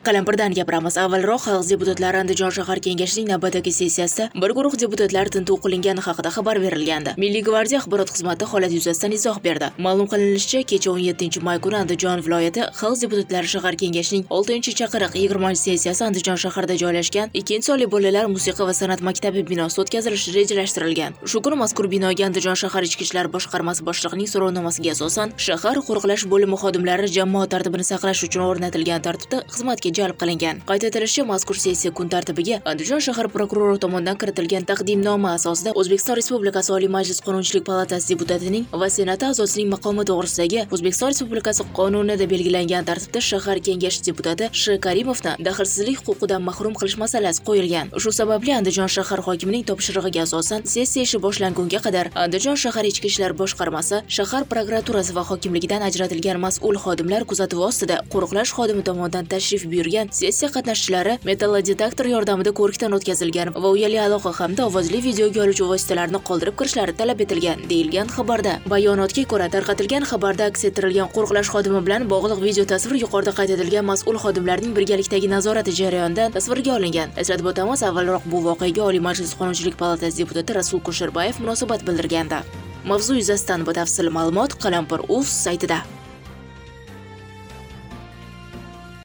Qalampirdan gapiramiz. Avvalroq Xalq deputatlari Andijon shahar kengashining navbatdagi sessiyasida bir guruh deputatlar tintuv qilingani haqida xabar berilgandi. Milliy gvardiya axborot xizmati holat yuzasidan izoh berdi. Ma'lum qilinishicha, kecha 17-may kuni Andijon viloyati Xalq deputatlari shahar kengashining 6-chaqiriq 20-sessiyasi Andijon shahrida joylashgan 2-sonli bolalar musiqa va san'at maktabi binosida o'tkazilishi rejalashtirilgan. Shu kuni mazkur binoga Andijon shahar ichki ishlar boshqarmasi boshlig'ining so'rovnomasiga asosan shahar qo'riqlash bo'limi xodimlari jamoat tartibini saqlash uchun o'rnatilgan tartibda xizmatga jalb qilingan. Qayd etilishicha, mazkur sessiya kun tartibiga Andijon shahar prokurori tomonidan kiritilgan taqdimnoma asosida O'zbekiston Respublikasi Oliy Majlis Qonunchilik palatasi deputatining va senati a'zosining maqomi to'g'risidagi O'zbekiston Respublikasi qonunida belgilangan tartibda shahar kengashi deputati Sh. Karimovni daxlsizlik huquqidan mahrum qilish masalasi qo'yilgan. Shu sababli Andijon shahar hokimining topshirig'iga asosan sessiya ishi boshlangunga qadar Andijon shahar ichki ishlar boshqarmasi, shahar prokuraturasi va hokimligidan ajratilgan mas'ul xodimlar kuzatuvi ostida qo'riqlash xodimi tomonidan tashrif buyurgan sessiya qatnashchilari metallodetektor yordamida ko'rikdan o'tkazilgan va uyali aloqa hamda ovozli videoga oluvchi vositalarni qoldirib kirishlari talab etilgan, deyilgan xabarda. Bayonotga ko'ra, tarqatilgan xabarda aks ettirilgan qo'riqlash xodimi bilan bog'liq video tasvir yuqorida qayd etilgan mas'ul xodimlarning birgalikdagi nazorati jarayonida tasvirga olingan. Eslatib o'tamiz, avvalroq bu voqeaga Oliy Majlis Qonunchilik palatasi deputati Rasul Kusherbayev munosabat bildirgandi. Mavzu yuzasidan batafsil ma'lumot Qalampir.uz saytida.